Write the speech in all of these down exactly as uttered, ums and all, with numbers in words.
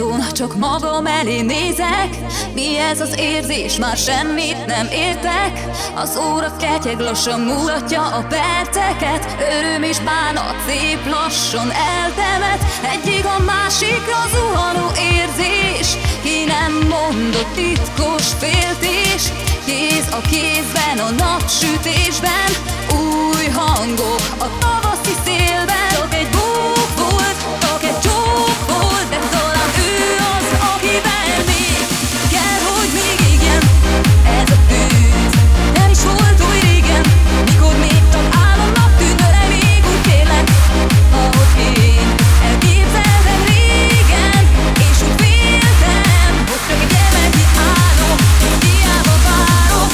padon csak magam elé nézek. Mi ez az érzés? Már semmit nem értek. Az óra ketyeg, lassan mulatja a perceket. Öröm és bánat szép lassan eltemet. Egyik a másikra zuhanó érzés. Ki nem mondott titkos féltés. Kéz a kézben a napsütésben. Új hangok a tavaszi szélben. Csak egy búk volt, csak egy csók volt, de talán ő az, akivel még kell, hogy még igen. Ez a tűz nem is volt oly régen, mikor még csak álomnak tűnt, de még úgy kérlek, ahogy én elképzeltem régen. És úgy féltem, hogy csak egy gyermeki álom, hiába várok.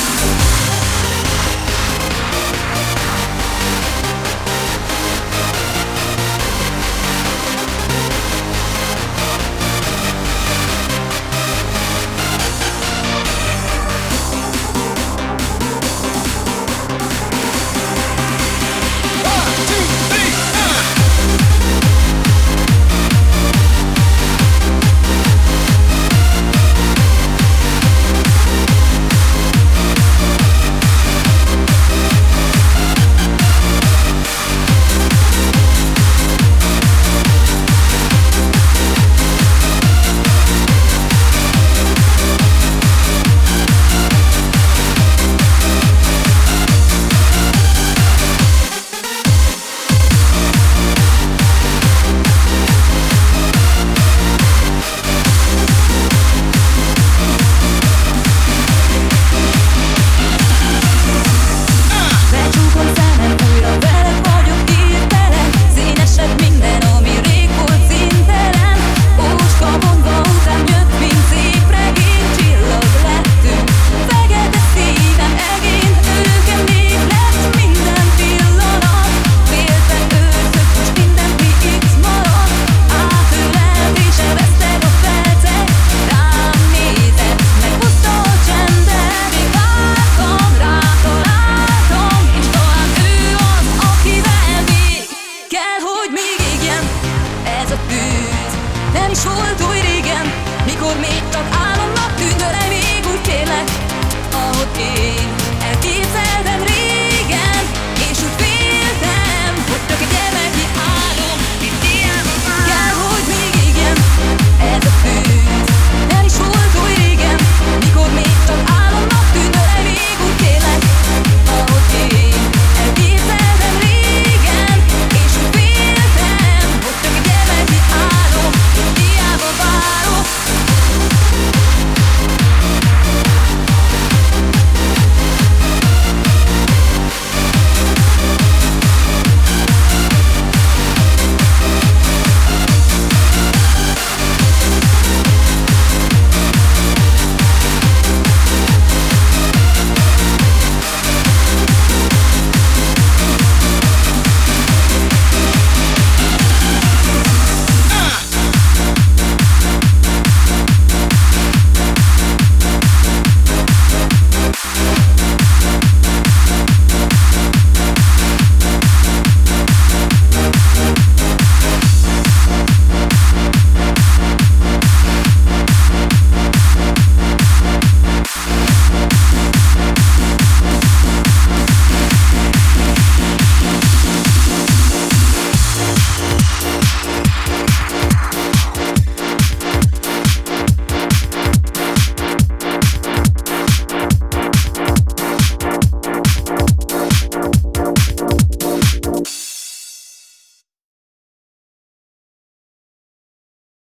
Nem is volt oly régen, mikor még csak álomnak tűnt, de még úgy kérlek, ahogy én elképzeltem